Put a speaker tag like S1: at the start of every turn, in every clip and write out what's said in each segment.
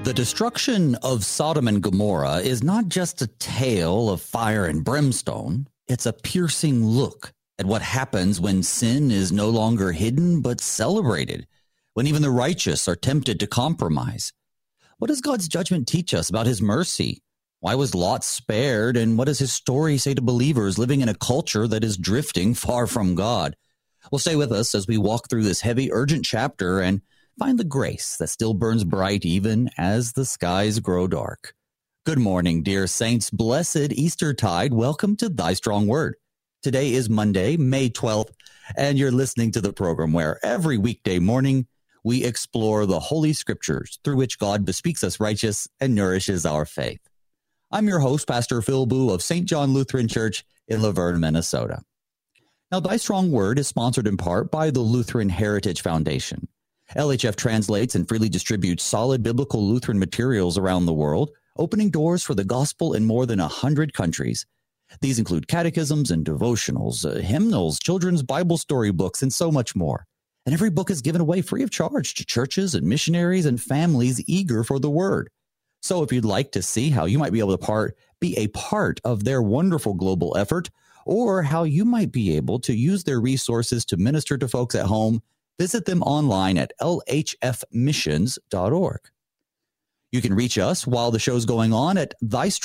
S1: The destruction of Sodom and Gomorrah is not just a tale of fire and brimstone. It's a piercing look at what happens when sin is no longer hidden but celebrated, when even the righteous are tempted to compromise. What does God's judgment teach us about his mercy? Why was Lot spared, and what does his story say to believers living in a culture that is drifting far from God? Well, stay with us as we walk through this heavy, urgent chapter and find the grace that still burns bright even as the skies grow dark. Good morning, dear saints. Blessed Eastertide. Welcome to Thy Strong Word. Today is Monday, May 12th, and you're listening to the program where every weekday morning we explore the Holy Scriptures through which God bespeaks us righteous and nourishes our faith. I'm your host, Pastor Phil Boo of St. John Lutheran Church in Laverne, Minnesota. Now, Thy Strong Word is sponsored in part by the Lutheran Heritage Foundation. LHF translates and freely distributes solid biblical Lutheran materials around the world, opening doors for the gospel in more than 100 countries. These include catechisms and devotionals, hymnals, children's Bible story books, and so much more. And every book is given away free of charge to churches and missionaries and families eager for the word. So if you'd like to see how you might be able to be a part of their wonderful global effort, or how you might be able to use their resources to minister to folks at home, visit them online at lhfmissions.org. You can reach us while the show's going on at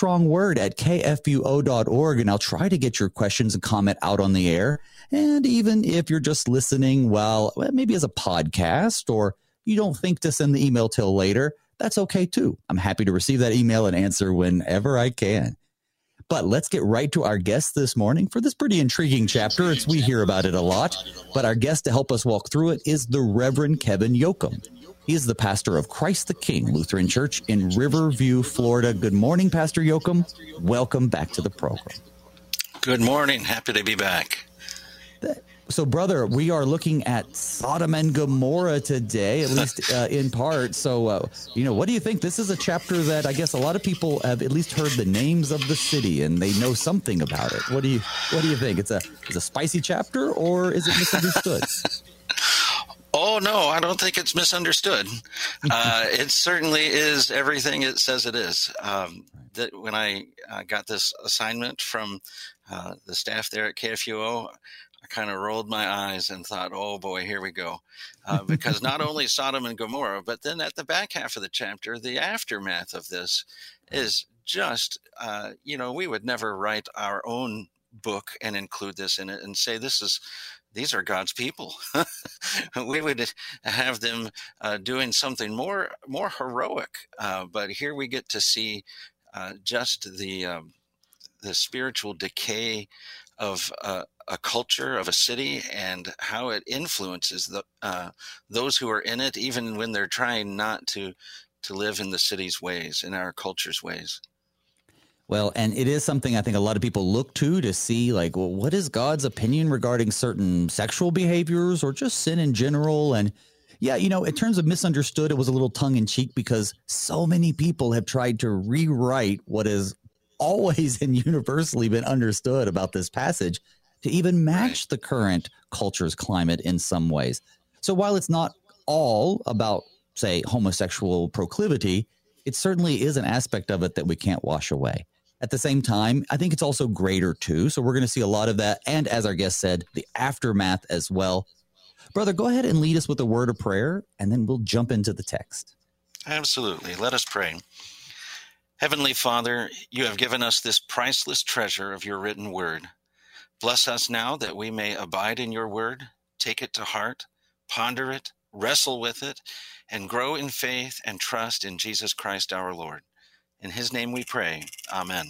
S1: thystrongword@kfuo.org, and I'll try to get your questions and comment out on the air. And even if you're just listening, maybe as a podcast, or you don't think to send the email till later, that's okay too. I'm happy to receive that email and answer whenever I can. But let's get right to our guest this morning for this pretty intriguing chapter. We hear about it a lot, but our guest to help us walk through it is the Reverend Kevin Yoakum. He is the pastor of Christ the King Lutheran Church in Riverview, Florida. Good morning, Pastor Yoakum. Welcome back to the program.
S2: Good morning. Happy to be back.
S1: So, brother, we are looking at Sodom and Gomorrah today, at least in part. So, what do you think? This is a chapter that I guess a lot of people have at least heard the names of the city and they know something about it. What do you think? It's a spicy chapter, or is it misunderstood?
S2: Oh, no, I don't think it's misunderstood. It certainly is everything it says it is. That when I got this assignment from the staff there at KFUO, I kind of rolled my eyes and thought, oh boy, here we go. Because not only Sodom and Gomorrah, but then at the back half of the chapter, the aftermath of this is just, we would never write our own book and include this in it and say these are God's people. We would have them doing something more heroic. But here we get to see just the spiritual decay of a culture, of a city, and how it influences those who are in it, even when they're trying not to live in the city's ways, in our culture's ways.
S1: Well, and it is something I think a lot of people look to see, what is God's opinion regarding certain sexual behaviors or just sin in general? And yeah, in terms of misunderstood, it was a little tongue-in-cheek because so many people have tried to rewrite what has always and universally been understood about this passage to even match the current culture's climate in some ways. So while it's not all about, say, homosexual proclivity, it certainly is an aspect of it that we can't wash away. At the same time, I think it's also greater too. So we're going to see a lot of that. And as our guest said, the aftermath as well. Brother, go ahead and lead us with a word of prayer, and then we'll jump into the text.
S2: Absolutely. Let us pray. Heavenly Father, you have given us this priceless treasure of your written word. Bless us now that we may abide in your word, take it to heart, ponder it, wrestle with it, and grow in faith and trust in Jesus Christ our Lord. In his name we pray. Amen.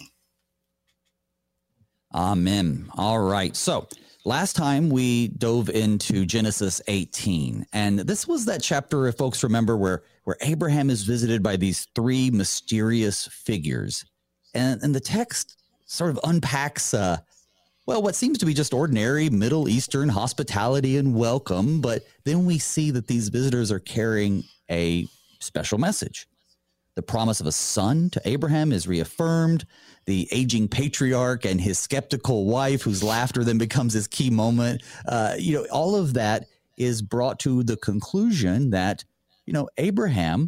S1: Amen. All right. So last time we dove into Genesis 18, and this was that chapter, if folks remember, where Abraham is visited by these three mysterious figures. And the text sort of unpacks what seems to be just ordinary Middle Eastern hospitality and welcome, but then we see that these visitors are carrying a special message. The promise of a son to Abraham is reaffirmed. The aging patriarch and his skeptical wife, whose laughter then becomes his key moment, all of that is brought to the conclusion that, Abraham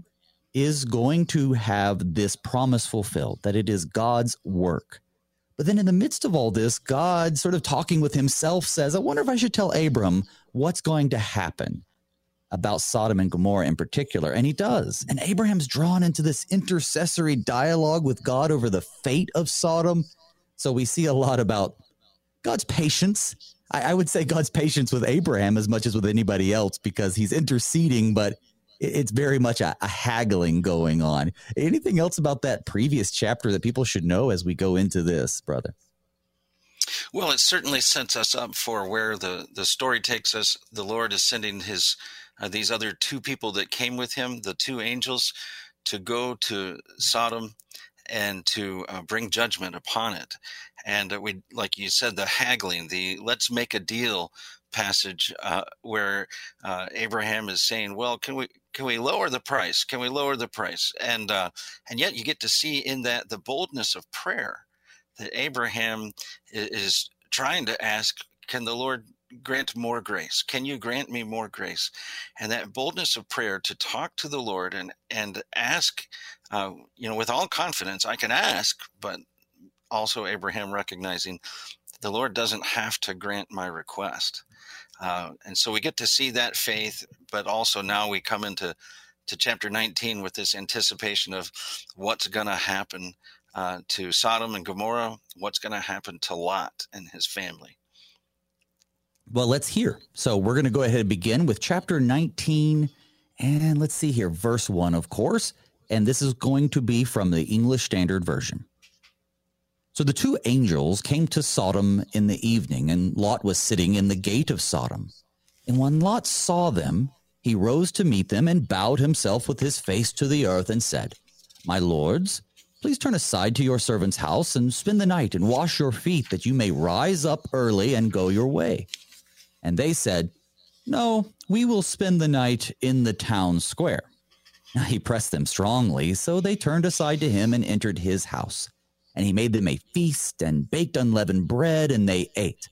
S1: is going to have this promise fulfilled, that it is God's work. But then in the midst of all this, God, sort of talking with himself, says, I wonder if I should tell Abram what's going to happen about Sodom and Gomorrah in particular. And he does. And Abraham's drawn into this intercessory dialogue with God over the fate of Sodom. So we see a lot about God's patience. I would say God's patience with Abraham as much as with anybody else, because he's interceding, but it's very much a haggling going on. Anything else about that previous chapter that people should know as we go into this, brother?
S2: Well, it certainly sets us up for where the story takes us. The Lord is sending his these other two people that came with him, the two angels, to go to Sodom and to bring judgment upon it. And we, like you said, the haggling, the let's make a deal passage where Abraham is saying, well, can we lower the price? Can we lower the price? And yet you get to see in that the boldness of prayer that Abraham is trying to ask, can the Lord grant more grace? Can you grant me more grace? And that boldness of prayer to talk to the Lord and ask, with all confidence, I can ask, but also Abraham recognizing the Lord doesn't have to grant my request. And so we get to see that faith, but also now we come into chapter 19 with this anticipation of what's going to happen to Sodom and Gomorrah, what's going to happen to Lot and his family.
S1: Well, let's hear. So we're going to go ahead and begin with chapter 19. And let's see here, verse 1, of course. And this is going to be from the English Standard Version. So the two angels came to Sodom in the evening, and Lot was sitting in the gate of Sodom. And when Lot saw them, he rose to meet them and bowed himself with his face to the earth and said, My lords, please turn aside to your servant's house and spend the night and wash your feet, that you may rise up early and go your way. And they said, No, we will spend the night in the town square. Now he pressed them strongly, so they turned aside to him and entered his house. And he made them a feast and baked unleavened bread, and they ate.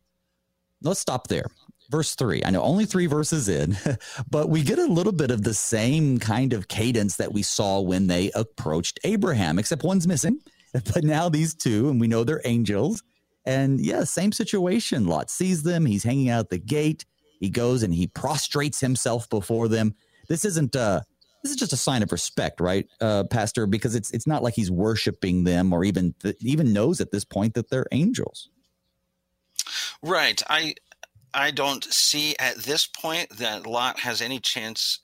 S1: Let's stop there. Verse 3. I know only 3 verses in, but we get a little bit of the same kind of cadence that we saw when they approached Abraham, except one's missing. But now these two, and we know they're angels. And yeah, same situation. Lot sees them. He's hanging out at the gate. He goes and he prostrates himself before them. This is just a sign of respect, right, Pastor? Because it's not like he's worshiping them or even knows at this point that they're angels.
S2: Right. I don't see at this point that Lot has had any chance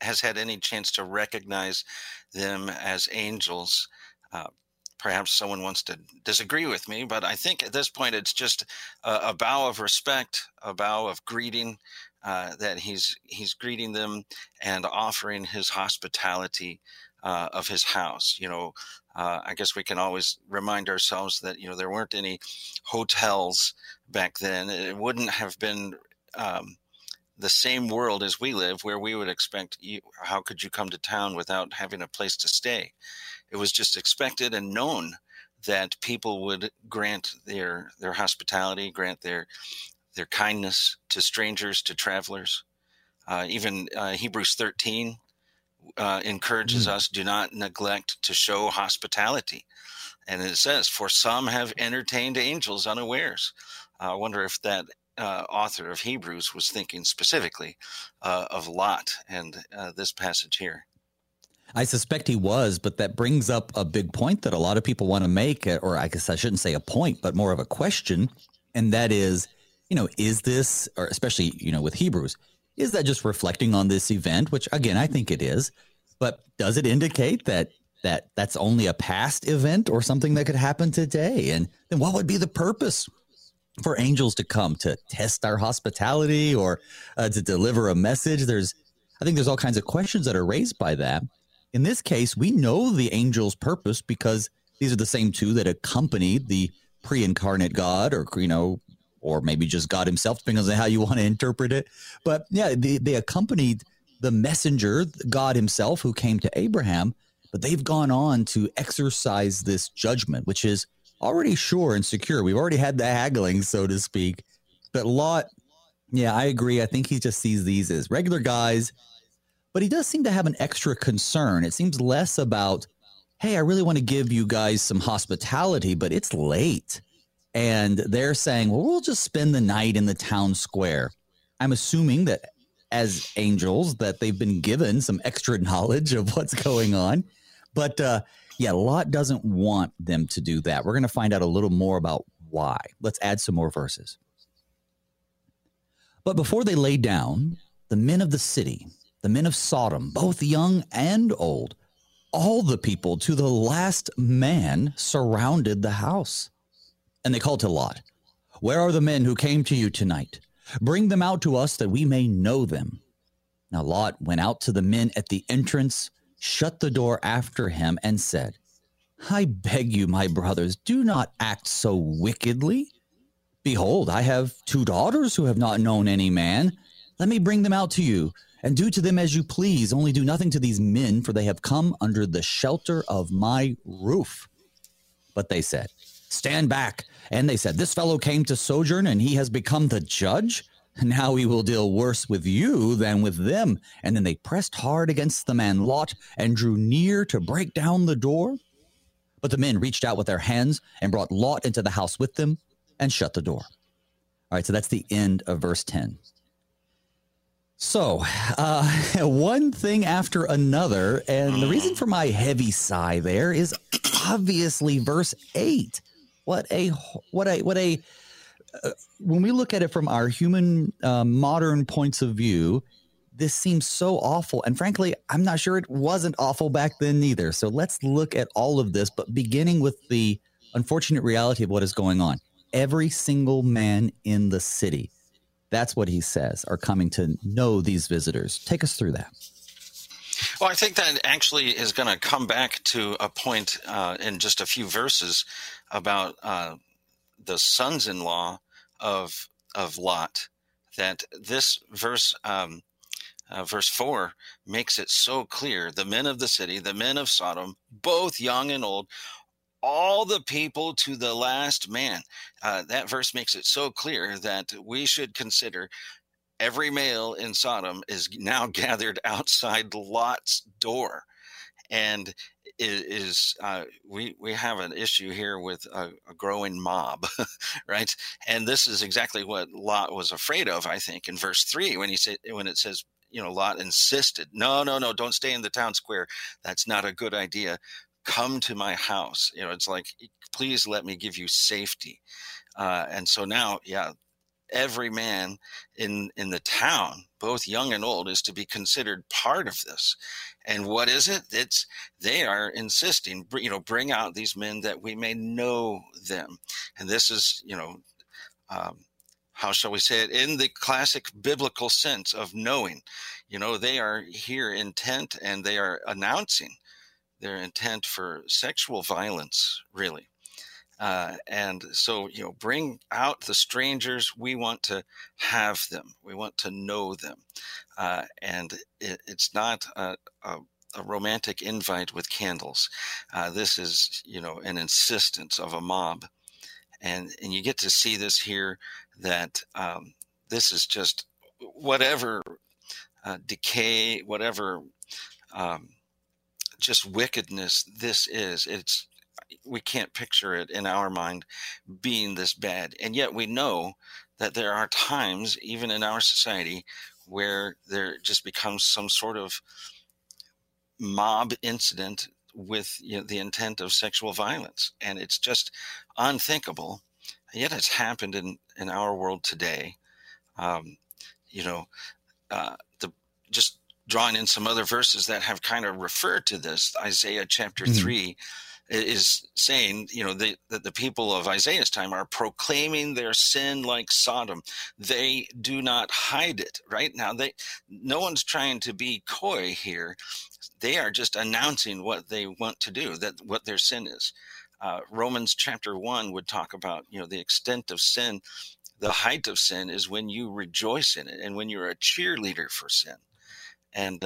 S2: to recognize them as angels. Perhaps someone wants to disagree with me, but I think at this point it's just a bow of respect, a bow of greeting, that he's greeting them and offering his hospitality of his house. I guess we can always remind ourselves that, there weren't any hotels back then. It wouldn't have been the same world as we live, where we would expect, how could you come to town without having a place to stay? It was just expected and known that people would grant their hospitality, grant their kindness to strangers, to travelers. Even Hebrews 13 encourages us, do not neglect to show hospitality. And it says, for some have entertained angels unawares. I wonder if that author of Hebrews was thinking specifically of Lot and this passage here.
S1: I suspect he was, but that brings up a big point that a lot of people want to make, or I guess I shouldn't say a point, but more of a question. And that is, is this, or especially, with Hebrews, is that just reflecting on this event, which again, I think it is, but does it indicate that that's only a past event or something that could happen today? And then what would be the purpose for angels to come, to test our hospitality or to deliver a message? I think there's all kinds of questions that are raised by that. In this case, we know the angel's purpose because these are the same two that accompanied the pre-incarnate God, or maybe just God himself, depending on how you want to interpret it. But yeah, they accompanied the messenger, God himself, who came to Abraham, but they've gone on to exercise this judgment, which is already sure and secure. We've already had the haggling, so to speak. But Lot, yeah, I agree. I think he just sees these as regular guys, But he does seem to have an extra concern. It seems less about, hey, I really want to give you guys some hospitality, but it's late. And they're saying, well, we'll just spend the night in the town square. I'm assuming that as angels that they've been given some extra knowledge of what's going on. But Lot doesn't want them to do that. We're going to find out a little more about why. Let's add some more verses. But before they lay down, the men of the city, the men of Sodom, both young and old, all the people to the last man surrounded the house. And they called to Lot, "Where are the men who came to you tonight? Bring them out to us that we may know them." Now Lot went out to the men at the entrance, shut the door after him, and said, "I beg you, my brothers, do not act so wickedly. Behold, I have 2 daughters who have not known any man. Let me bring them out to you, and do to them as you please. Only do nothing to these men, for they have come under the shelter of my roof." But they said, "Stand back." And they said, "This fellow came to sojourn, and he has become the judge. Now he will deal worse with you than with them." And then they pressed hard against the man Lot and drew near to break down the door. But the men reached out with their hands and brought Lot into the house with them and shut the door. All right, so that's the end of verse 10. So one thing after another, and the reason for my heavy sigh there is obviously verse 8. What a when we look at it from our human modern points of view, this seems so awful. And frankly, I'm not sure it wasn't awful back then either. So let's look at all of this, but beginning with the unfortunate reality of what is going on. Every single man in the city, that's what he says, are coming to know these visitors. Take us through that.
S2: Well, I think that actually is going to come back to a point in just a few verses about the sons-in-law of Lot. That this verse, verse 4, makes it so clear. The men of the city, the men of Sodom, both young and old, all the people to the last man. That verse makes it so clear that we should consider every male in Sodom is now gathered outside Lot's door. And we have an issue here with a growing mob, right? And this is exactly what Lot was afraid of, I think, in verse 3, when it says, Lot insisted, no, don't stay in the town square. That's not a good idea. Come to my house. It's like, please let me give you safety. And so now, every man in the town, both young and old, is to be considered part of this. And what is it? They are insisting, bring out these men that we may know them. And this is, how shall we say it? In the classic biblical sense of knowing, they are here intent, and they are announcing their intent for sexual violence, really. And so, bring out the strangers. We want to have them. We want to know them. And it's not a romantic invite with candles. This is, an insistence of a mob. And you get to see this here, that this is just whatever decay, whatever just wickedness this is. We can't picture it in our mind being this bad. And yet we know that there are times, even in our society, where there just becomes some sort of mob incident with the intent of sexual violence. And it's just unthinkable. And yet it's happened in our world today. Just drawing in some other verses that have kind of referred to this, Isaiah chapter 3 is saying, that the people of Isaiah's time are proclaiming their sin like Sodom. They do not hide it. Right now, no one's trying to be coy here. They are just announcing what they want to do, what their sin is. Romans chapter 1 would talk about, the extent of sin. The height of sin is when you rejoice in it, and when you're a cheerleader for sin. And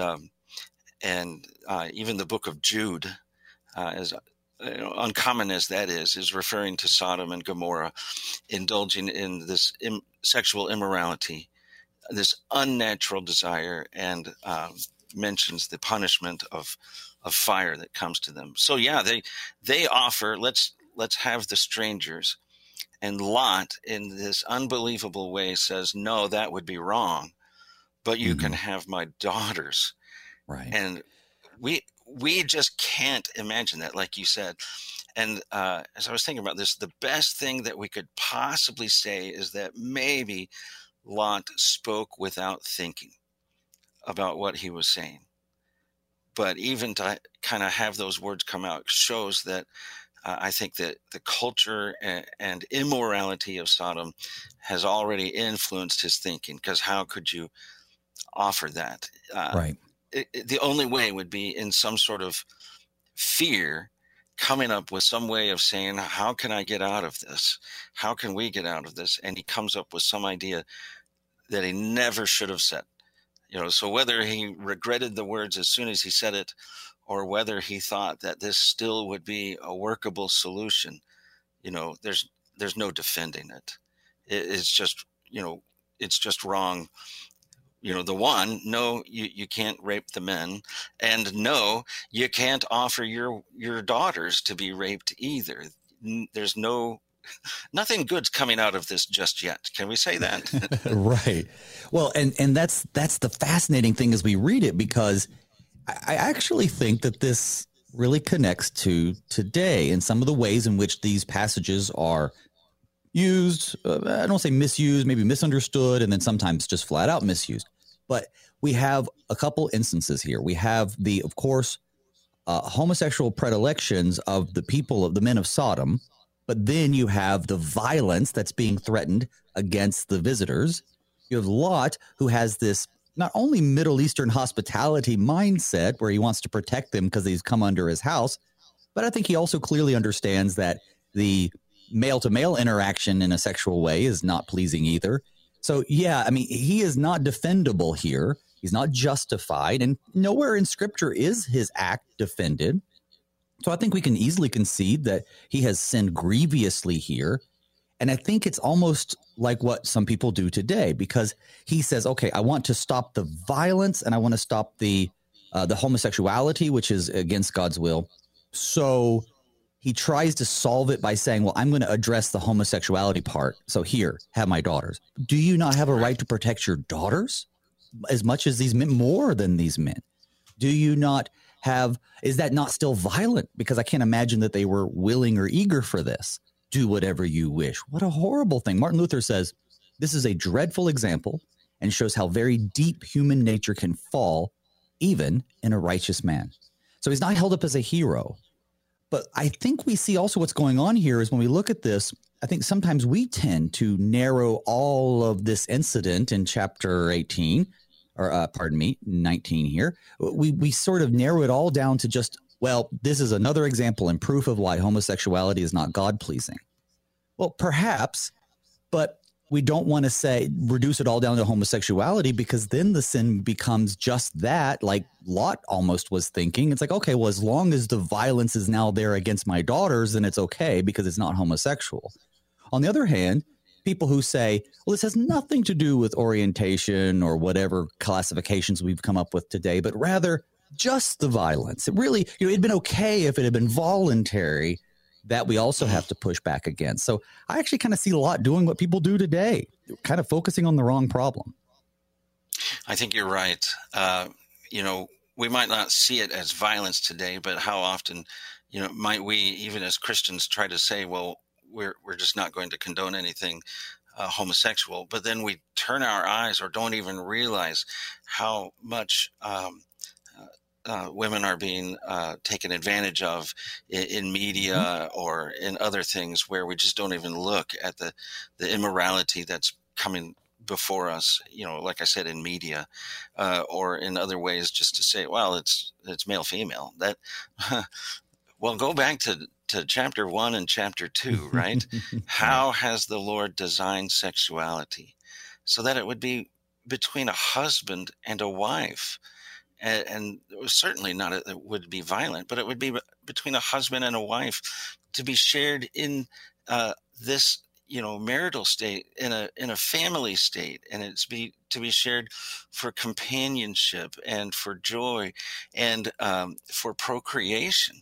S2: even the book of Jude, as uncommon as that is referring to Sodom and Gomorrah indulging in this sexual immorality, this unnatural desire, and mentions the punishment of fire that comes to them. So yeah, they offer, let's have the strangers. And Lot, in this unbelievable way, says, no, that would be wrong, but you can have my daughters.
S1: Right.
S2: And we just can't imagine that, like you said. And as I was thinking about this, the best thing that we could possibly say is that maybe Lot spoke without thinking about what he was saying. But even to kind of have those words come out shows that I think that the culture and immorality of Sodom has already influenced his thinking, because how could you offer that?
S1: Right.
S2: The only way would be in some sort of fear, coming up with some way of saying, how can I get out of this? How can we get out of this? And he comes up with some idea that he never should have said. So whether he regretted the words as soon as he said it, or whether he thought that this still would be a workable solution, there's no defending it. It's just, it's just wrong. The one, no, you can't rape the men, and no, you can't offer your daughters to be raped either. There's nothing good's coming out of this just yet. Can we say that?
S1: Right. Well, and that's the fascinating thing as we read it, because I actually think that this really connects to today and some of the ways in which these passages are used. I don't say misused, maybe misunderstood, and then sometimes just flat out misused. But we have a couple instances here. We have of course, homosexual predilections of the people, of the men of Sodom. But then you have the violence that's being threatened against the visitors. You have Lot, who has this not only Middle Eastern hospitality mindset where he wants to protect them because they've come under his house, but I think he also clearly understands that the male-to-male interaction in a sexual way is not pleasing either. So, yeah, I mean, he is not defendable here. He's not justified, and nowhere in Scripture is his act defended. So I think we can easily concede that he has sinned grievously here. And I think it's almost like what some people do today, because he says, okay, I want to stop the violence and I want to stop the homosexuality, which is against God's will. So he tries to solve it by saying, well, I'm going to address the homosexuality part. So here, have my daughters. Do you not have a right to protect your daughters as much as these men, more than these men? Do you not have, is that not still violent? Because I can't imagine that they were willing or eager for this. Do whatever you wish. What a horrible thing. Martin Luther says this is a dreadful example and shows how very deep human nature can fall, even in a righteous man. So he's not held up as a hero. But I think we see also what's going on here is when we look at this, I think sometimes we tend to narrow all of this incident in chapter 18, or 19 here. We sort of narrow it all down to just, well, this is another example and proof of why homosexuality is not God-pleasing. Well, perhaps, but we don't want to reduce it all down to homosexuality, because then the sin becomes just that, like Lot almost was thinking. It's like, okay, well, as long as the violence is now there against my daughters, then it's okay because it's not homosexual. On the other hand, people who say, well, this has nothing to do with orientation or whatever classifications we've come up with today, but rather just the violence. It really, it'd been okay if it had been voluntary. That we also have to push back against. So I actually kind of see a lot doing what people do today, kind of focusing on the wrong problem.
S2: I think you're right. We might not see it as violence today, but how often, might we, even as Christians, try to say, well, we're just not going to condone anything homosexual, but then we turn our eyes or don't even realize how much women are being taken advantage of in media or in other things, where we just don't even look at the immorality that's coming before us, like I said, in media or in other ways, just to say, well, it's male, female. That well, go back to chapter 1 and chapter 2, right? How has the Lord designed sexuality so that it would be between a husband and a wife? And it was certainly not, it would be violent, but it would be between a husband and a wife to be shared in this marital state, in a family state, and to be shared for companionship and for joy and for procreation.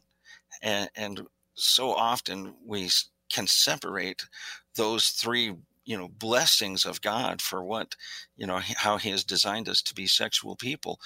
S2: And so often we can separate those three blessings of God for what how he has designed us to be sexual people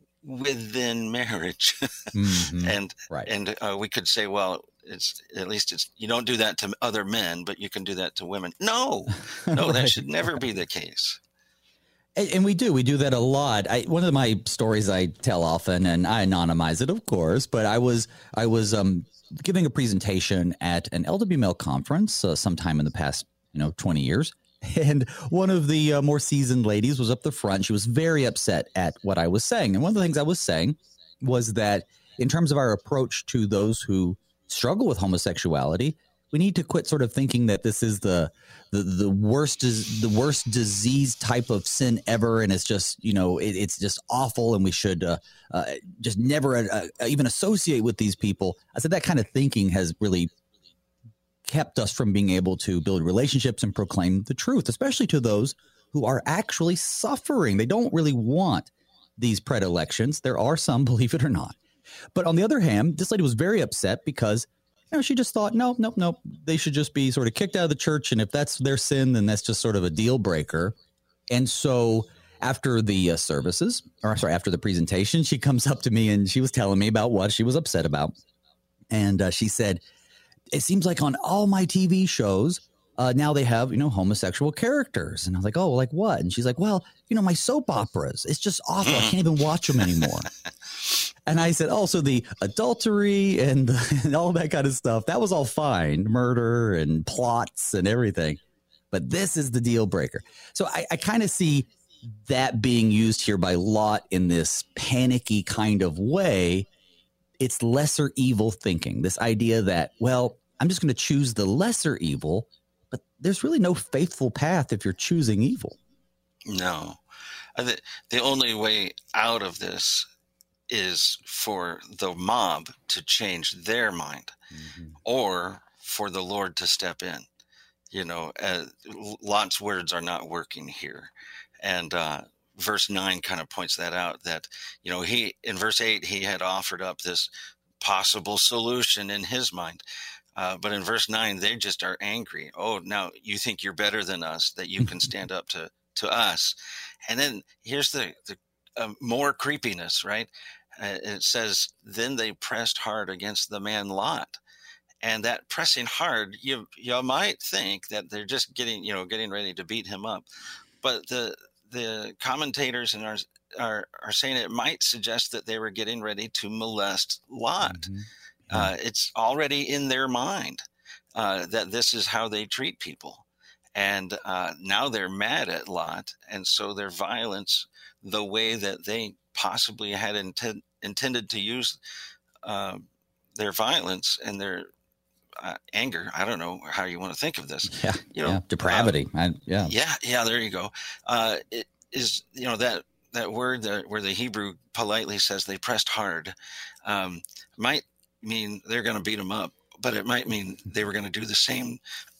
S2: within marriage.
S1: Mm-hmm.
S2: and
S1: Right.
S2: and we could say, well, it's you don't do that to other men, but you can do that to women. No,
S1: Right.
S2: that should never be the case.
S1: And we do that a lot. One of my stories I tell often, and I anonymize it, of course, but I was giving a presentation at an LWML conference sometime in the past 20 years. And one of the more seasoned ladies was up the front. She was very upset at what I was saying. And one of the things I was saying was that in terms of our approach to those who struggle with homosexuality, we need to quit sort of thinking that this is the worst disease type of sin ever, and it's just it's just awful, and we should just never even associate with these people. I said that kind of thinking has really kept us from being able to build relationships and proclaim the truth, especially to those who are actually suffering. They don't really want these predilections. There are some, believe it or not. But on the other hand, this lady was very upset because she just thought, nope, they should just be sort of kicked out of the church. And if that's their sin, then that's just sort of a deal breaker. And so after the services, after the presentation, she comes up to me and she was telling me about what she was upset about. And she said, it seems like on all my TV shows, now they have, homosexual characters. And I was like, oh, like what? And she's like, well, my soap operas, it's just awful. I can't even watch them anymore. And I said, oh, so the adultery and all that kind of stuff, that was all fine. Murder and plots and everything. But this is the deal breaker. So I kind of see that being used here by Lot in this panicky kind of way. It's lesser evil thinking, this idea that, well, I'm just going to choose the lesser evil, but there's really no faithful path if you're choosing evil.
S2: No. The only way out of this is for the mob to change their mind, or for the Lord to step in. Lot's words are not working here. And verse 9 kind of points that out, that, he, in verse 8, he had offered up this possible solution in his mind. But in verse 9, they just are angry. Oh, now you think you're better than us, that you can stand up to us. And then here's the more creepiness, right? It says, then they pressed hard against the man Lot. And that pressing hard, you might think that they're just getting ready to beat him up. But the commentators are saying it might suggest that they were getting ready to molest Lot. It's already in their mind that this is how they treat people. And now they're mad at Lot. And so their violence, the way that they possibly had intended to use their vielse and their anger. I don't know how you want to think of this.
S1: Depravity.
S2: There you go. It is, that word where the Hebrew politely says they pressed hard, might mean they're going to beat them up, but it might mean they were going to do the same,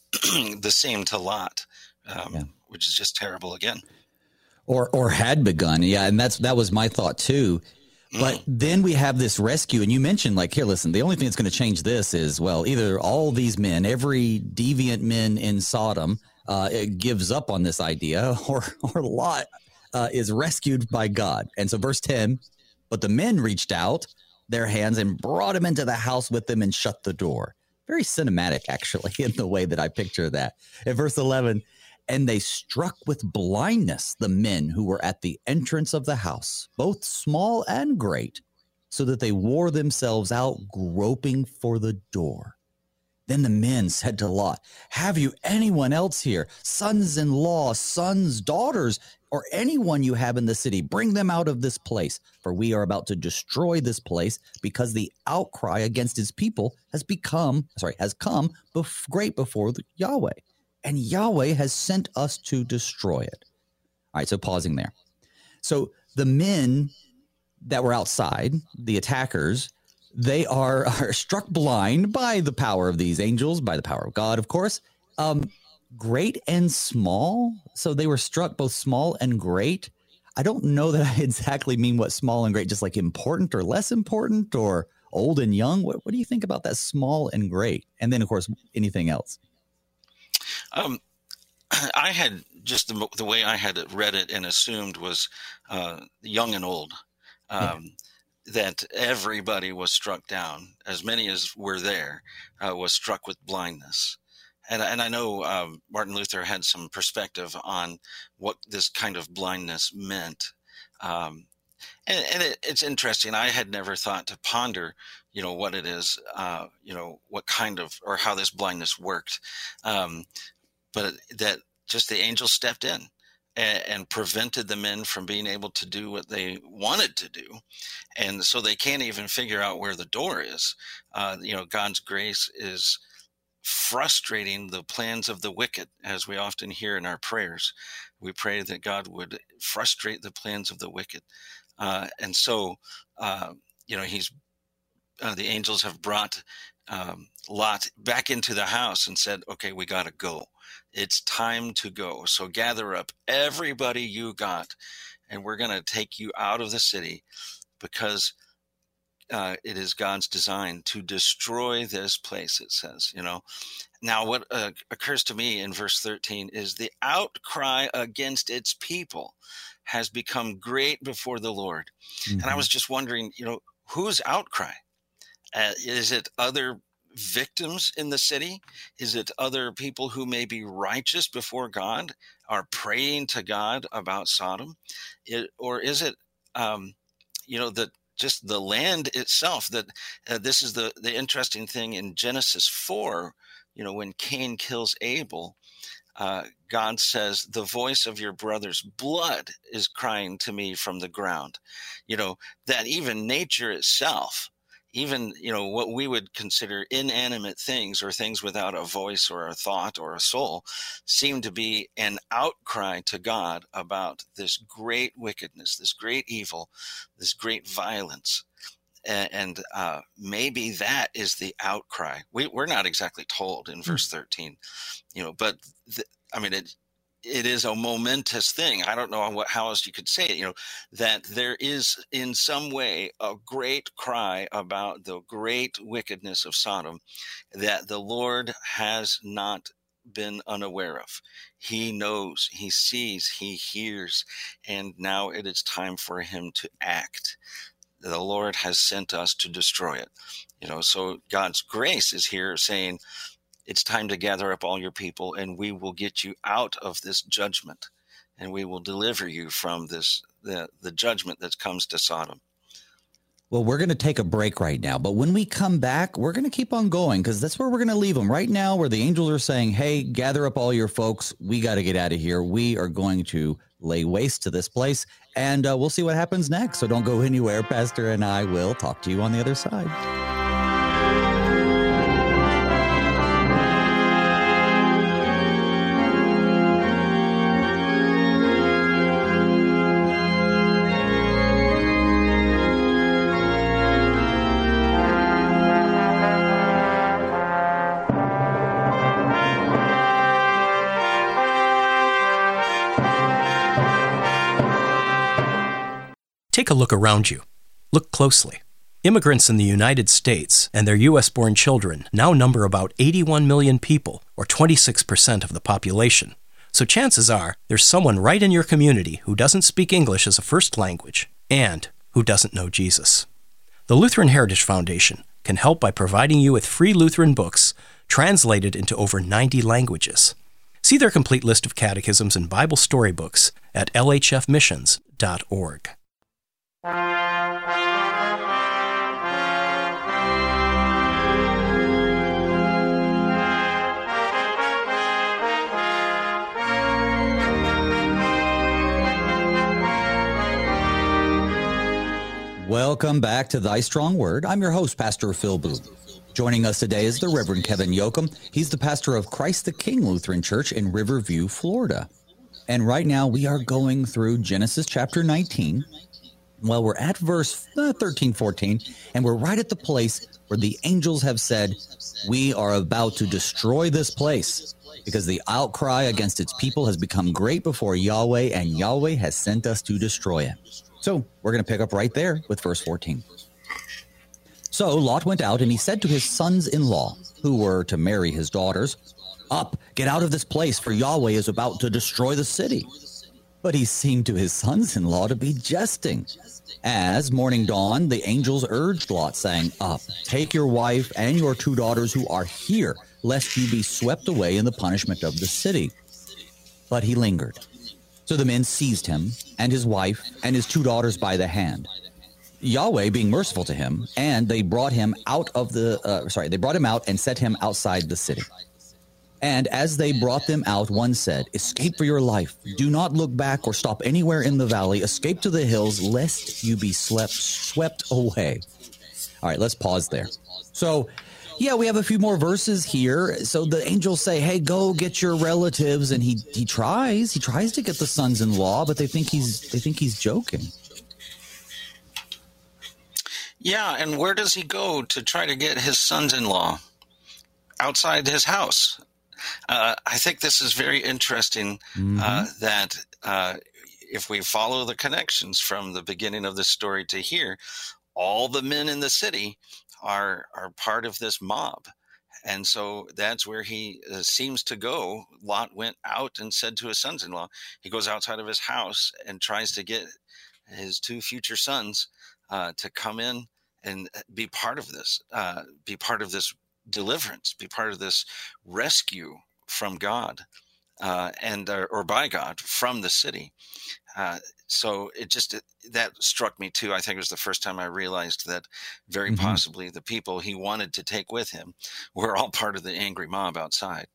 S2: to Lot, which is just terrible again.
S1: Or had begun. Yeah. And that was my thought too. But then we have this rescue, and you mentioned, like, here, listen, the only thing that's going to change this is, well, either all these men, every deviant men in Sodom gives up on this idea, or Lot is rescued by God. And so verse 10, but the men reached out their hands and brought him into the house with them and shut the door. Very cinematic, actually, in the way that I picture that. In verse 11, and they struck with blindness the men who were at the entrance of the house, both small and great, so that they wore themselves out groping for the door. Then the men said to Lot, have you anyone else here, sons-in-law, sons, daughters, or anyone you have in the city? Bring them out of this place, for we are about to destroy this place, because the outcry against his people has come great before Yahweh. And Yahweh has sent us to destroy it. All right, so pausing there. So the men that were outside, the attackers, they are struck blind by the power of these angels, by the power of God, of course. great and small. So they were struck both small and great. I don't know that I exactly mean what small and great, just like important or less important or old and young. What do you think about that small and great? And then, of course, anything else?
S2: I had just the way I had read it and assumed was young and old, that everybody was struck down. As many as were there was struck with blindness. And I know Martin Luther had some perspective on what this kind of blindness meant. It's interesting. I had never thought to ponder, what it is, what kind of, or how this blindness worked. But that just the angel stepped in and prevented the men from being able to do what they wanted to do. And so they can't even figure out where the door is. God's grace is frustrating the plans of the wicked, as we often hear in our prayers. We pray that God would frustrate the plans of the wicked. And so, the angels have brought Lot back into the house and said, okay, we got to go. It's time to go. So gather up everybody you got, and we're going to take you out of the city, because it is God's design to destroy this place, it says, Now, what occurs to me in verse 13 is the outcry against its people has become great before the Lord. Mm-hmm. And I was just wondering, whose outcry? Is it other victims in the city? Is it other people who may be righteous before God are praying to God about Sodom? Or is it, just the land itself? That this is the interesting thing in Genesis 4, when Cain kills Abel, God says, the voice of your brother's blood is crying to me from the ground. That even nature itself, even, what we would consider inanimate things or things without a voice or a thought or a soul, seem to be an outcry to God about this great wickedness, this great evil, this great violence. And maybe that is the outcry. We're not exactly told in verse 13, but it is a momentous thing. I don't know how else you could say it, that there is in some way a great cry about the great wickedness of Sodom that the Lord has not been unaware of. He knows, he sees, he hears, and now it is time for him to act. The Lord has sent us to destroy it. So God's grace is here saying, it's time to gather up all your people, and we will get you out of this judgment, and we will deliver you from the judgment that comes to Sodom.
S1: Well, we're going to take a break right now, but when we come back, we're going to keep on going, because that's where we're going to leave them right now, where the angels are saying, hey, gather up all your folks. We got to get out of here. We are going to lay waste to this place, and we'll see what happens next. So don't go anywhere. Pastor and I will talk to you on the other side.
S3: Take a look around you. Look closely. Immigrants in the United States and their U.S.-born children now number about 81 million people, or 26% of the population. So chances are there's someone right in your community who doesn't speak English as a first language and who doesn't know Jesus. The Lutheran Heritage Foundation can help by providing you with free Lutheran books translated into over 90 languages. See their complete list of catechisms and Bible storybooks at lhfmissions.org.
S1: Welcome back to Thy Strong Word. I'm your host, Pastor Phil Booth. Joining us today is the Reverend Kevin Yoakum. He's the pastor of Christ the King Lutheran Church in Riverview, Florida. And right now we are going through Genesis chapter 19. Well, we're at verse 13, 14, and we're right at the place where the angels have said, we are about to destroy this place because the outcry against its people has become great before Yahweh, and Yahweh has sent us to destroy it. So we're going to pick up right there with verse 14. So Lot went out, and he said to his sons-in-law, who were to marry his daughters, up, get out of this place, for Yahweh is about to destroy the city. But he seemed to his sons-in-law to be jesting. As morning dawned, the angels urged Lot, saying, up, take your wife and your 2 daughters who are here, lest you be swept away in the punishment of the city. But he lingered. So the men seized him, and his wife, and his 2 daughters by the hand. Yahweh being merciful to him, and they brought him out and set him outside the city. And as they brought them out, one said, escape for your life. Do not look back or stop anywhere in the valley. Escape to the hills, lest you be swept away. All right, let's pause there. So, yeah, we have a few more verses here. So the angels say, hey, go get your relatives. And he tries to get the sons-in-law, but they think he's joking.
S2: Yeah, and where does he go to try to get his sons-in-law? Outside his house. I think this is very interesting that if we follow the connections from the beginning of the story to here, all the men in the city are part of this mob. And so that's where he seems to go. Lot went out and said to his sons-in-law, he goes outside of his house and tries to get his 2 future sons to come in and be part of this deliverance, be part of this rescue from God or by God from the city. So that struck me too. I think it was the first time I realized that very possibly the people he wanted to take with him were all part of the angry mob outside.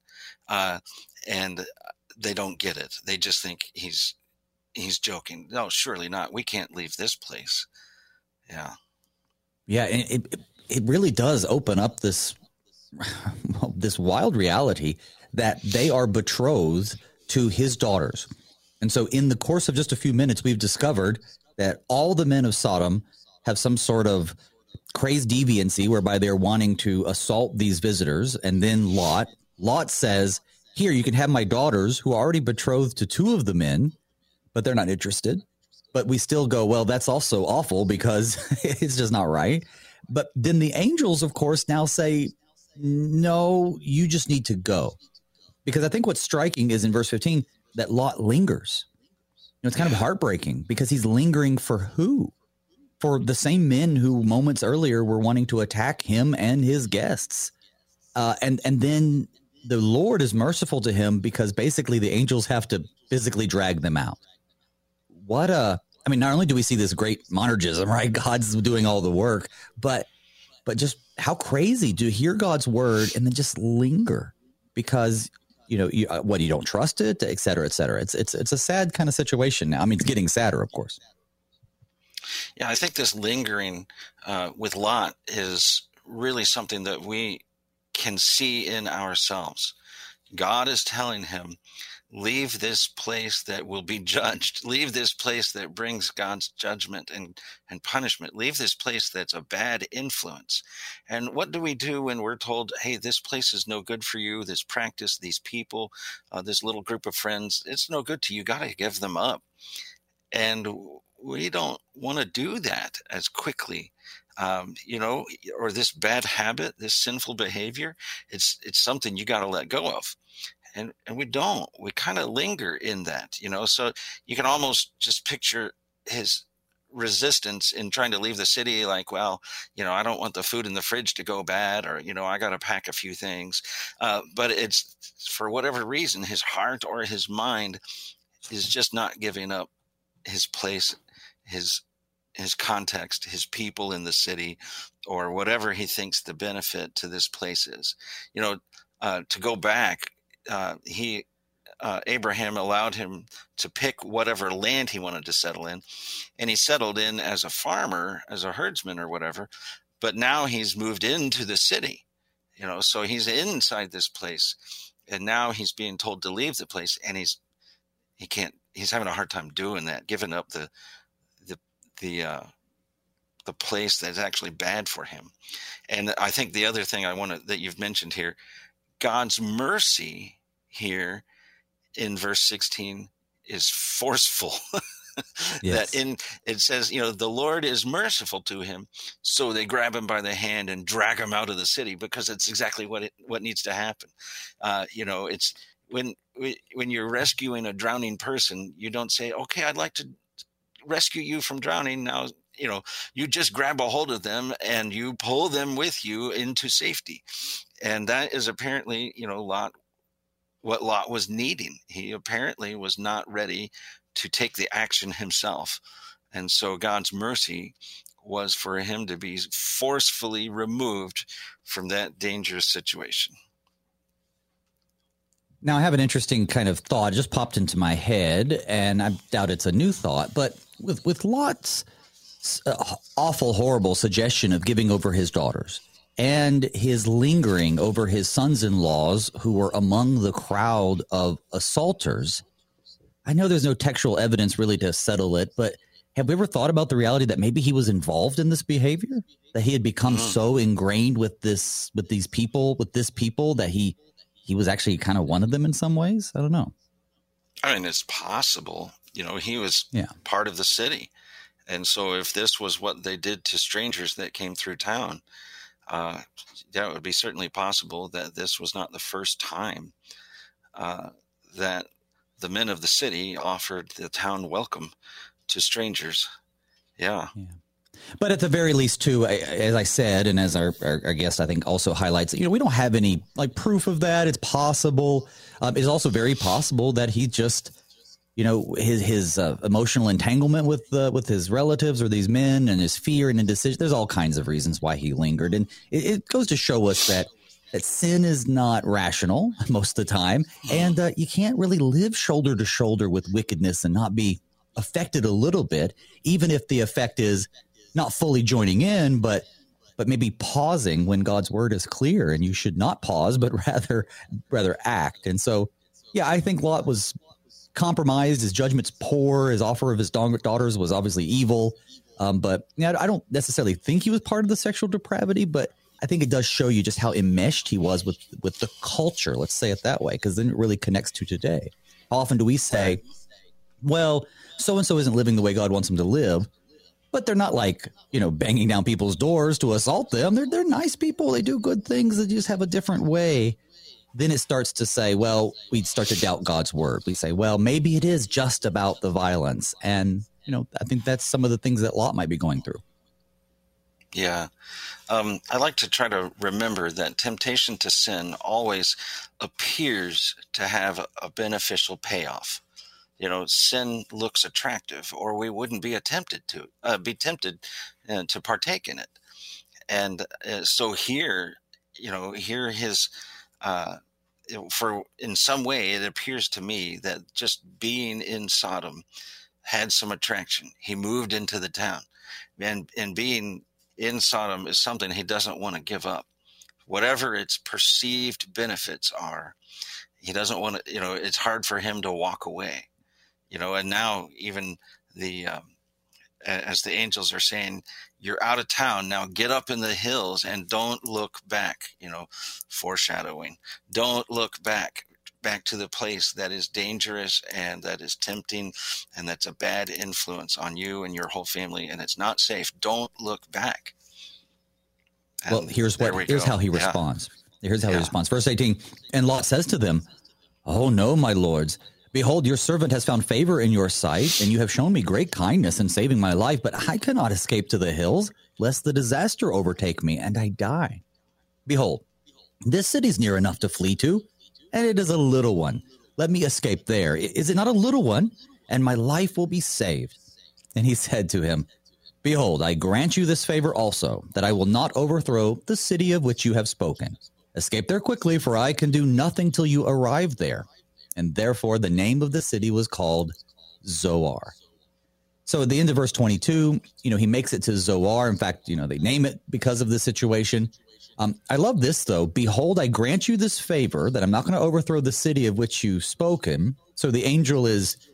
S2: And they don't get it. They just think he's joking. No, surely not. We can't leave this place. Yeah.
S1: Yeah. And it really does open up this wild reality that they are betrothed to his daughters. And so in the course of just a few minutes, we've discovered that all the men of Sodom have some sort of crazed deviancy whereby they're wanting to assault these visitors. And then Lot says, here, you can have my daughters who are already betrothed to 2 of the men, but they're not interested. But we still go, well, that's also awful because it's just not right. But then the angels, of course, now say, no, you just need to go. Because I think what's striking is in verse 15 that Lot lingers. It's kind of heartbreaking because he's lingering for who? For the same men who moments earlier were wanting to attack him and his guests. And then the Lord is merciful to him because basically the angels have to physically drag them out. Not only do we see this great monergism, right? God's doing all the work, but just how crazy to hear God's word and then just linger because, you don't trust it, et cetera, et cetera. It's a sad kind of situation now. I mean, it's getting sadder, of course.
S2: Yeah, I think this lingering with Lot is really something that we can see in ourselves. God is telling him, leave this place that will be judged. Leave this place that brings God's judgment and punishment. Leave this place that's a bad influence. And what do we do when we're told, hey, this place is no good for you, this practice, these people, this little group of friends, it's no good to you. You got to give them up. And we don't want to do that as quickly. Or this bad habit, this sinful behavior, it's something you got to let go of. And we don't. We kind of linger in that, So you can almost just picture his resistance in trying to leave the city like, well, I don't want the food in the fridge to go bad or, I got to pack a few things. But it's for whatever reason, his heart or his mind is just not giving up his place, his context, his people in the city, or whatever he thinks the benefit to this place is. To go back, Abraham allowed him to pick whatever land he wanted to settle in, and he settled in as a farmer, as a herdsman or whatever, but now he's moved into the city, so he's inside this place, and now he's being told to leave the place, and he's having a hard time doing that, giving up the the place that's actually bad for him. And I think the other thing that you've mentioned here, God's mercy here in verse 16 is forceful.
S1: Yes.
S2: That it says, the Lord is merciful to him, so they grab him by the hand and drag him out of the city, because it's exactly what needs to happen. It's when you're rescuing a drowning person, you don't say, okay, I'd like to rescue you from drowning now. You just grab a hold of them and you pull them with you into safety. And that is apparently, what Lot was needing. He apparently was not ready to take the action himself. And so God's mercy was for him to be forcefully removed from that dangerous situation.
S1: Now, I have an interesting kind of thought. It just popped into my head, and I doubt it's a new thought. But with Lot's awful, horrible suggestion of giving over his daughters and his lingering over his sons-in-laws who were among the crowd of assaulters, I know there's no textual evidence really to settle it, but have we ever thought about the reality that maybe he was involved in this behavior, that he had become so ingrained with this people that he was actually kind of one of them in some ways? I don't know.
S2: I mean, it's possible. He was part of the city. And so if this was what they did to strangers that came through town, it would be certainly possible that this was not the first time that the men of the city offered the town welcome to strangers. Yeah.
S1: But at the very least, too, as I said, and as our guest, I think, also highlights, we don't have any proof of that. It's possible. It's also very possible that he just, his emotional entanglement with his relatives or these men, and his fear and indecision. There's all kinds of reasons why he lingered. And it goes to show us that sin is not rational most of the time. And you can't really live shoulder to shoulder with wickedness and not be affected a little bit, even if the effect is not fully joining in, but maybe pausing when God's word is clear, and you should not pause, but rather act. And so, I think Lot was compromised. His judgment's poor. His offer of his daughters was obviously evil. But I don't necessarily think he was part of the sexual depravity, but I think it does show you just how enmeshed he was with the culture. Let's say it that way, because then it really connects to today. How often do we say, well, so-and-so isn't living the way God wants them to live, but they're not banging down people's doors to assault them. They're nice people. They do good things. They just have a different way. Then it starts to say, well, we start to doubt God's word. We say, well, maybe it is just about the violence. And, I think that's some of the things that Lot might be going through.
S2: Yeah. I like to try to remember that temptation to sin always appears to have a beneficial payoff. Sin looks attractive, or we wouldn't be tempted to partake in it. And so here his, in some way, it appears to me that just being in Sodom had some attraction. He moved into the town, and being in Sodom is something he doesn't want to give up. Whatever its perceived benefits are, he doesn't want to, it's hard for him to walk away. And now even as the angels are saying, you're out of town now, get up in the hills and don't look back, foreshadowing. Don't look back to the place that is dangerous and that is tempting and that's a bad influence on you and your whole family, and it's not safe. Don't look back. And
S1: well, here's how he responds. Here's how he responds. Verse 18, and Lot says to them, "Oh no, my lords. Behold, your servant has found favor in your sight, and you have shown me great kindness in saving my life, but I cannot escape to the hills, lest the disaster overtake me, and I die. Behold, this city is near enough to flee to, and it is a little one. Let me escape there. Is it not a little one? And my life will be saved." And he said to him, "Behold, I grant you this favor also, that I will not overthrow the city of which you have spoken. Escape there quickly, for I can do nothing till you arrive there." And therefore the name of the city was called Zoar. So at the end of verse 22, he makes it to Zoar. In fact, they name it because of this situation. I love this, though. "Behold, I grant you this favor, that I'm not going to overthrow the city of which you've spoken." So the angel is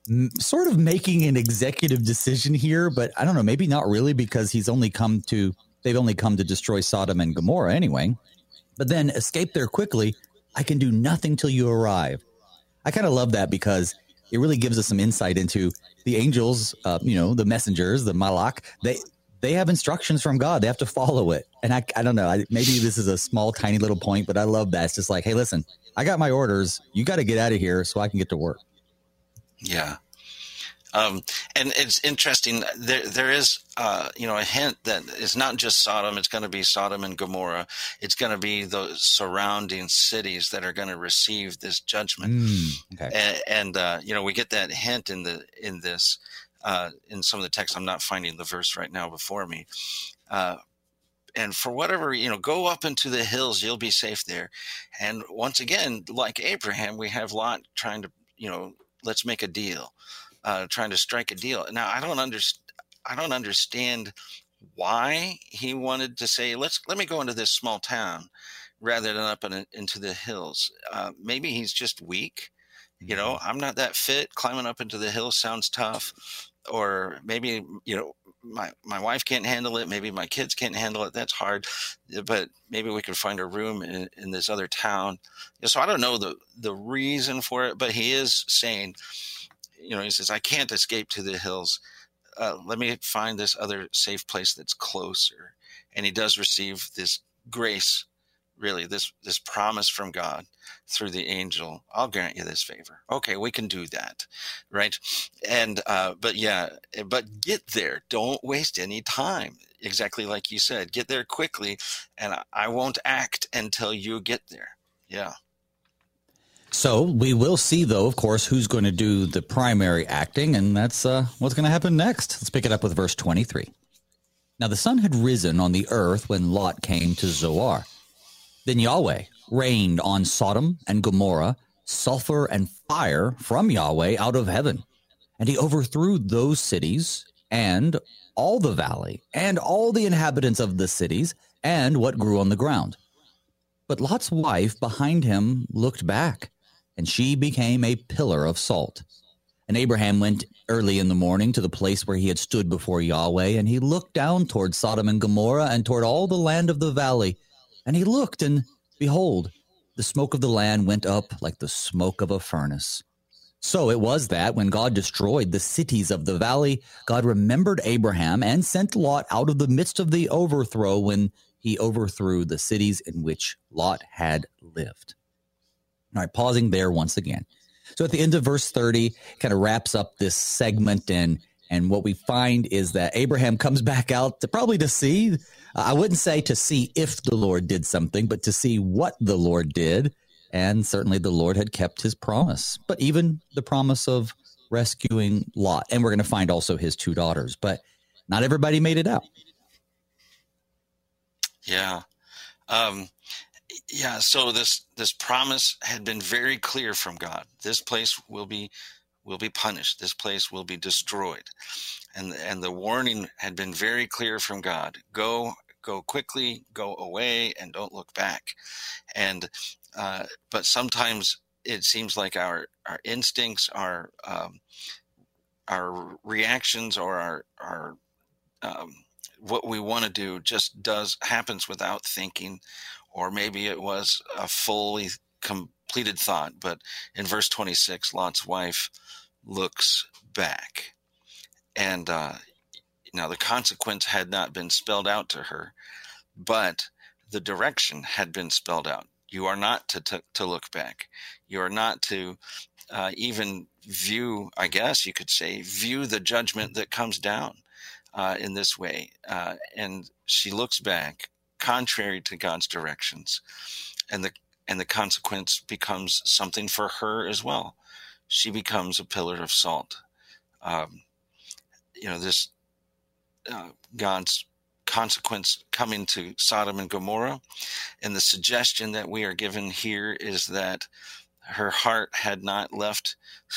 S1: sort of making an executive decision here, but I don't know, maybe not really, because they've only come to destroy Sodom and Gomorrah anyway. But then escape there quickly. I can do nothing till you arrive. I kind of love that because it really gives us some insight into the angels, the messengers, the malach. They have instructions from God. They have to follow it. And I don't know, maybe this is a small, tiny little point, but I love that. It's just like, hey, listen, I got my orders. You got to get out of here so I can get to work.
S2: Yeah. And it's interesting. There is, a hint that it's not just Sodom. It's going to be Sodom and Gomorrah. It's going to be those surrounding cities that are going to receive this judgment. Okay. And we get that hint in this in some of the text. I'm not finding the verse right now before me. And for whatever, go up into the hills, you'll be safe there. And once again, like Abraham, we have Lot trying to, let's make a deal. Trying to strike a deal. Now, I don't understand why he wanted to say, let me go into this small town rather than up into the hills. Maybe he's just weak. I'm not that fit. Climbing up into the hills sounds tough. Or maybe, my wife can't handle it. Maybe my kids can't handle it. That's hard. But maybe we can find a room in this other town. So I don't know the reason for it, but he is saying, he says, I can't escape to the hills. Let me find this other safe place that's closer. And he does receive this grace, really, this promise from God through the angel. I'll grant you this favor. Okay, we can do that, right? And but get there. Don't waste any time. Exactly like you said. Get there quickly, and I won't act until you get there. Yeah.
S1: So we will see, though, of course, who's going to do the primary acting, and that's what's going to happen next. Let's pick it up with verse 23. Now the sun had risen on the earth when Lot came to Zoar. Then Yahweh rained on Sodom and Gomorrah sulfur and fire from Yahweh out of heaven. And he overthrew those cities and all the valley and all the inhabitants of the cities and what grew on the ground. But Lot's wife behind him looked back, and she became a pillar of salt. And Abraham went early in the morning to the place where he had stood before Yahweh, and he looked down toward Sodom and Gomorrah and toward all the land of the valley. And he looked, and behold, the smoke of the land went up like the smoke of a furnace. So it was that when God destroyed the cities of the valley, God remembered Abraham and sent Lot out of the midst of the overthrow when he overthrew the cities in which Lot had lived. All right, pausing there once again. So at the end of verse 30, kind of wraps up this segment, and what we find is that Abraham comes back out to see, I wouldn't say to see if the Lord did something, but to see what the Lord did. And certainly the Lord had kept his promise, but even the promise of rescuing Lot. And we're going to find also his two daughters, but not everybody made it out.
S2: Yeah. So this promise had been very clear from God. This place will be punished. This place will be destroyed. And the warning had been very clear from God. Go quickly, go away, and don't look back. And but sometimes it seems like our instincts, our reactions, or our what we want to do just happens without thinking, or maybe it was a fully completed thought. But in verse 26, Lot's wife looks back, and now the consequence had not been spelled out to her, but the direction had been spelled out. You are not to look back. You are not to even view, I guess you could say, view the judgment that comes down in this way. And she looks back, contrary to God's directions, and the consequence becomes something for her as well. She becomes a pillar of salt. God's consequence coming to Sodom and Gomorrah, and the suggestion that we are given here is that her heart had not left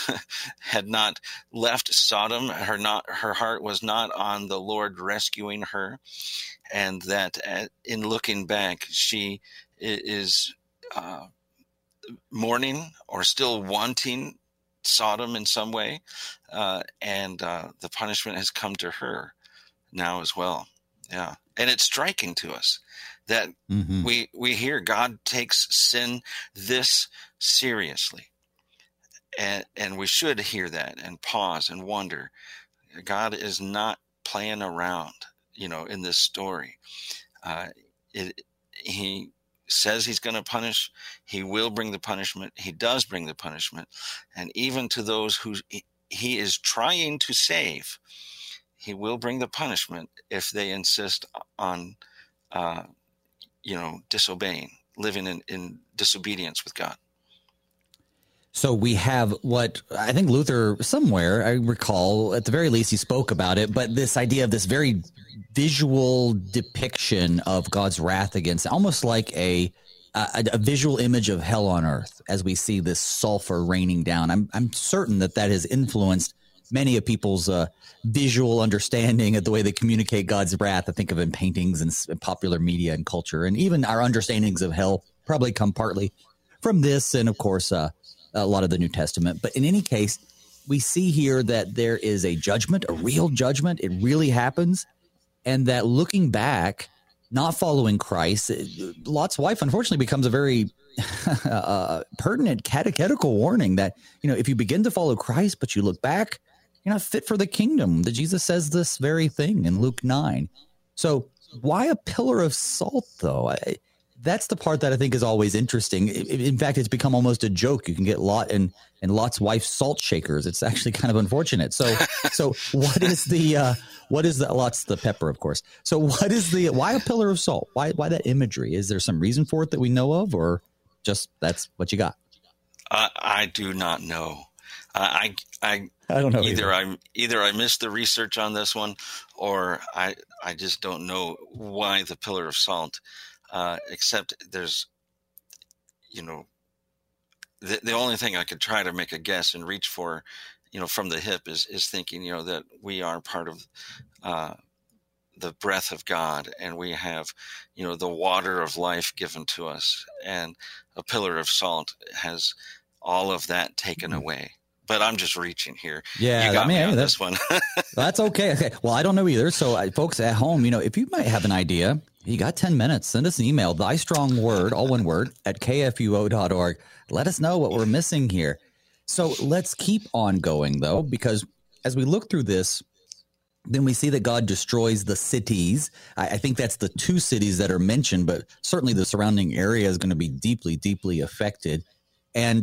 S2: Sodom. Her heart was not on the Lord rescuing her, and that in looking back, she is mourning or still wanting Sodom in some way, and the punishment has come to her now as well. Yeah, and it's striking to us that we hear God takes sin this seriously, and we should hear that and pause and wonder. God is not playing around, in this story. He says he's going to punish. He will bring the punishment. He does bring the punishment. And even to those who he is trying to save, he will bring the punishment if they insist on, disobeying, living in disobedience with God.
S1: So we have what I think Luther somewhere, I recall, at the very least, he spoke about it, but this idea of this very visual depiction of God's wrath against, almost like a visual image of hell on earth as we see this sulfur raining down. I'm certain that has influenced many of people's visual understanding of the way they communicate God's wrath. I think of in paintings and popular media and culture, and even our understandings of hell probably come partly from this, and of course, a lot of the New Testament. But in any case, we see here that there is a judgment, a real judgment. It really happens. And that looking back, not following Christ, Lot's wife unfortunately becomes a very pertinent catechetical warning that, if you begin to follow Christ, but you look back, you're not fit for the kingdom. That Jesus says this very thing in Luke 9. So why a pillar of salt, though? That's the part that I think is always interesting. In fact, it's become almost a joke. You can get Lot and Lot's wife salt shakers. It's actually kind of unfortunate. So what is the Lot's the pepper, of course. So why a pillar of salt? Why that imagery? Is there some reason for it that we know of, or just that's what you got?
S2: I do not know. I
S1: don't know
S2: either I missed the research on this one, or I just don't know why the pillar of salt. Except there's, the only thing I could try to make a guess and reach for, from the hip is thinking, that we are part of the breath of God, and we have, the water of life given to us, and a pillar of salt has all of that taken away. But I'm just reaching here.
S1: Yeah,
S2: you got me on this one.
S1: That's okay. Okay. Well, I don't know either. So, folks at home, if you might have an idea, you got 10 minutes, send us an email, thystrongword, all one word, at kfuo.org. Let us know what we're missing here. So let's keep on going, though, because as we look through this, then we see that God destroys the cities. I think that's the two cities that are mentioned, but certainly the surrounding area is going to be deeply, deeply affected. And,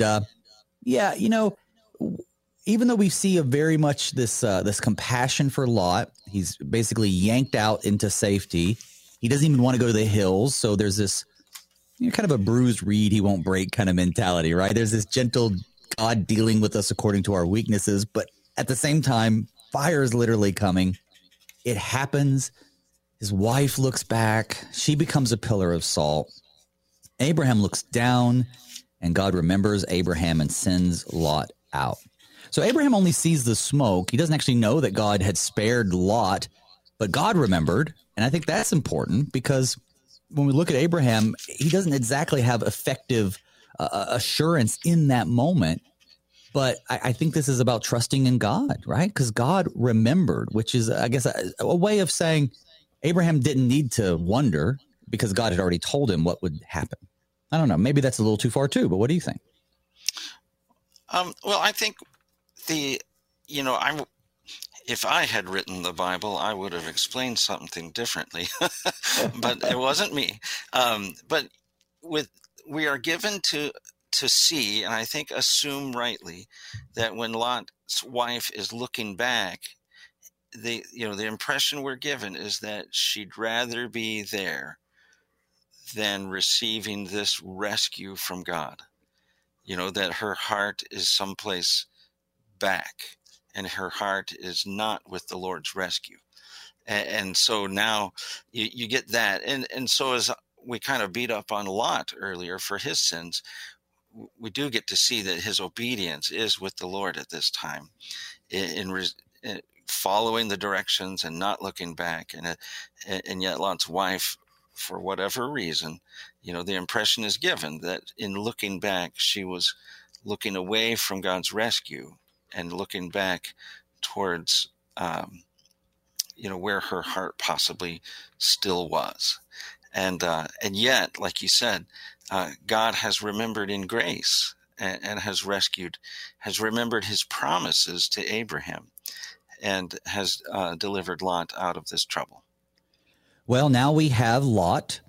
S1: even though we see a very much this compassion for Lot, he's basically yanked out into safety. He doesn't even want to go to the hills. So there's this kind of a bruised reed he won't break kind of mentality, right? There's this gentle God dealing with us according to our weaknesses. But at the same time, fire is literally coming. It happens. His wife looks back. She becomes a pillar of salt. Abraham looks down, and God remembers Abraham and sends Lot out. So Abraham only sees the smoke. He doesn't actually know that God had spared Lot, but God remembered. And I think that's important because when we look at Abraham, he doesn't exactly have effective assurance in that moment. But I think this is about trusting in God, right? Because God remembered, which is, I guess, a way of saying Abraham didn't need to wonder because God had already told him what would happen. I don't know. Maybe that's a little too far too, but what do you think?
S2: Well, I think if I had written the Bible, I would have explained something differently, but it wasn't me. But we are given to see, and I think assume rightly, that when Lot's wife is looking back, the impression we're given is that she'd rather be there than receiving this rescue from God. That her heart is someplace back, and her heart is not with the Lord's rescue. And so now you get that. And so as we kind of beat up on Lot earlier for his sins, we do get to see that his obedience is with the Lord at this time, in following the directions and not looking back. And yet Lot's wife, for whatever reason, the impression is given that in looking back, she was looking away from God's rescue and looking back towards, where her heart possibly still was. And yet, like you said, God has remembered in grace and has remembered his promises to Abraham, and has delivered Lot out of this trouble.
S1: Well, now we have Lot.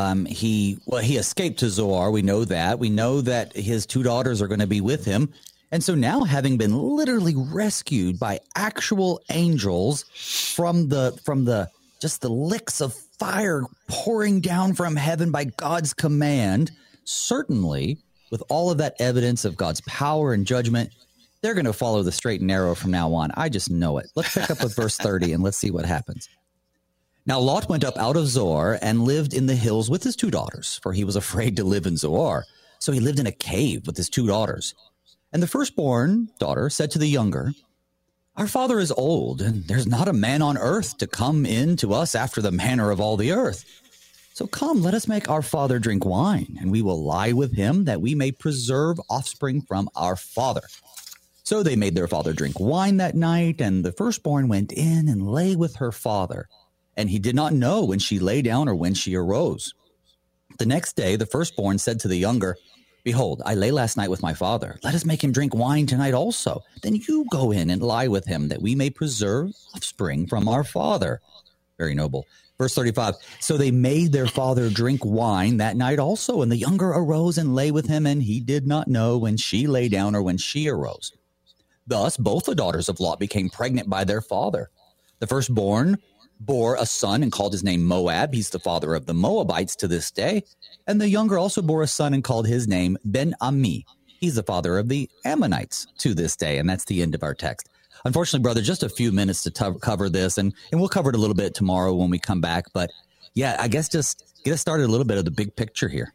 S1: He escaped to Zoar. We know that. We know that his 2 daughters are going to be with him. And so now, having been literally rescued by actual angels from the licks of fire pouring down from heaven by God's command, certainly with all of that evidence of God's power and judgment, they're going to follow the straight and narrow from now on. I just know it. Let's pick up with verse 30 and let's see what happens. Now Lot went up out of Zoar and lived in the hills with his 2 daughters, for he was afraid to live in Zoar. So he lived in a cave with his 2 daughters. And the firstborn daughter said to the younger, "Our father is old, and there's not a man on earth to come in to us after the manner of all the earth. So come, let us make our father drink wine, and we will lie with him, that we may preserve offspring from our father." So they made their father drink wine that night, and the firstborn went in and lay with her father. And he did not know when she lay down or when she arose. The next day the firstborn said to the younger, "Behold, I lay last night with my father. Let us make him drink wine tonight also. Then you go in and lie with him, that we may preserve offspring from our father." Very noble. Verse 35, so they made their father drink wine that night also, and the younger arose and lay with him, and he did not know when she lay down or when she arose. Thus both the daughters of Lot became pregnant by their father. The firstborn bore a son and called his name Moab. He's the father of the Moabites to this day. And the younger also bore a son and called his name Ben-Ami. He's the father of the Ammonites to this day. And that's the end of our text. Unfortunately, brother, just a few minutes to cover this, and we'll cover it a little bit tomorrow when we come back. But yeah, I guess just get us started a little bit of the big picture here.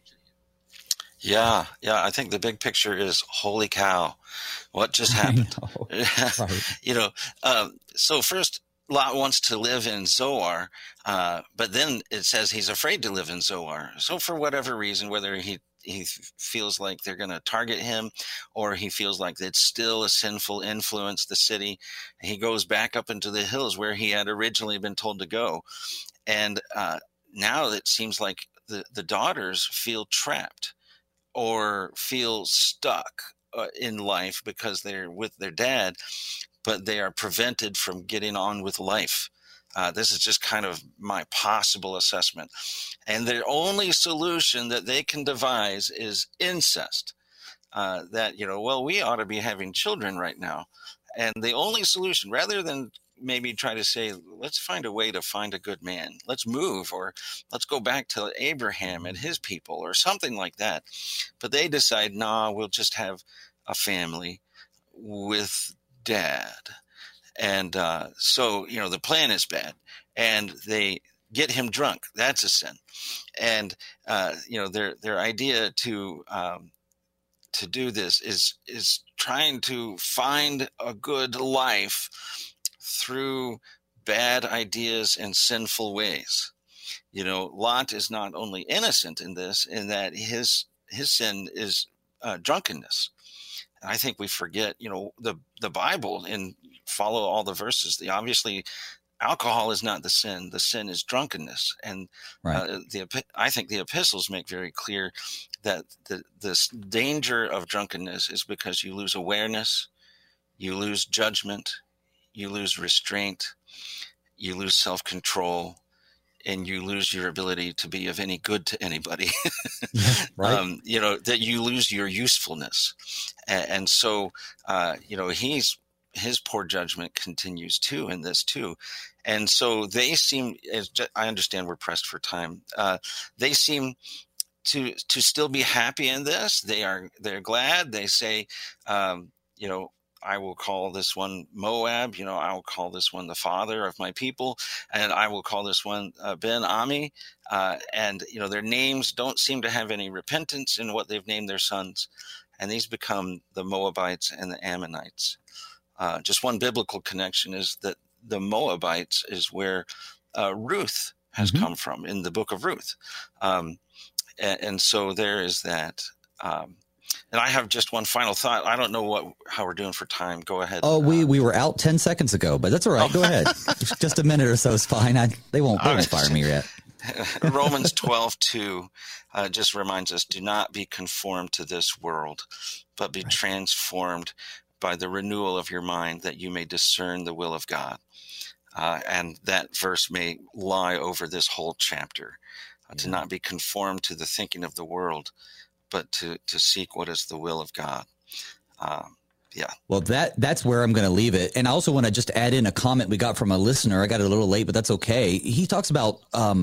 S2: Yeah. I think the big picture is, holy cow, what just happened? Right. So first, Lot wants to live in Zoar, but then it says he's afraid to live in Zoar. So for whatever reason, whether he feels like they're going to target him, or he feels like it's still a sinful influence, the city, he goes back up into the hills where he had originally been told to go. And now it seems like the daughters feel trapped or feel stuck in life because they're with their dad, but they are prevented from getting on with life. This is just kind of my possible assessment. And the only solution that they can devise is incest. We ought to be having children right now. And the only solution, rather than maybe try to say, let's find a way to find a good man, let's move, or let's go back to Abraham and his people, or something like that. But they decide, we'll just have a family with Dad. And so the plan is bad, and they get him drunk. That's a sin. And their idea to do this is trying to find a good life through bad ideas and sinful ways. Lot is not only innocent in this, in that his sin is drunkenness. I think we forget, the Bible, and follow all the verses. Obviously, alcohol is not the sin. The sin is drunkenness. And right. I think the epistles make very clear that the danger of drunkenness is because you lose awareness, you lose judgment, you lose restraint, you lose self-control, and you lose your ability to be of any good to anybody. Right. That you lose your usefulness. And so, his poor judgment continues too in this too. And so they seem, I understand we're pressed for time. They seem to still be happy in this. They're glad. They say, I will call this one Moab, I will call this one the father of my people, and I will call this one Ben-Ami. And their names don't seem to have any repentance in what they've named their sons. And these become the Moabites and the Ammonites. Just one biblical connection is that the Moabites is where Ruth has come from in the book of Ruth. And so there is that. And I have just one final thought. I don't know how we're doing for time. Go ahead.
S1: Oh, we were out 10 seconds ago, but that's all right. Go ahead. Just a minute or so is fine. They won't fire me yet.
S2: Romans 12:2 just reminds us, do not be conformed to this world, but be transformed by the renewal of your mind, that you may discern the will of God. And that verse may lie over this whole chapter. To not be conformed to the thinking of the world, but to seek what is the will of God. Well,
S1: that's where I'm going to leave it. And I also want to just add in a comment we got from a listener. I got it a little late, but that's okay. He talks about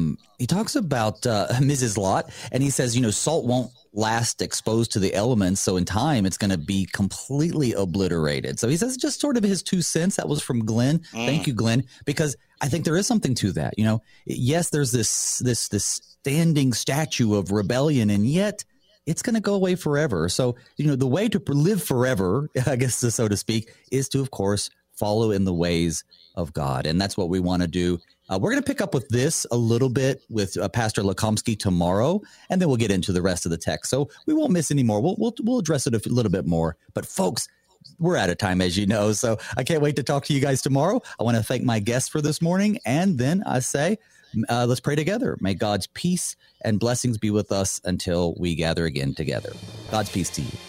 S1: Mrs. Lot, and he says, salt won't last exposed to the elements, so in time it's going to be completely obliterated. So he says just sort of his 2 cents. That was from Glenn. Thank you, Glenn, because I think there is something to that. Yes, there's this standing statue of rebellion, and yet it's going to go away forever. So, the way to live forever, I guess, so to speak, is to, of course, follow in the ways of God. And that's what we want to do. We're going to pick up with this a little bit with Pastor Lakomsky tomorrow, and then we'll get into the rest of the text. So we won't miss any more. We'll address it a little bit more. But folks, we're out of time, as you know. So I can't wait to talk to you guys tomorrow. I want to thank my guests for this morning. And then I say, let's pray together. May God's peace and blessings be with us until we gather again together. God's peace to you.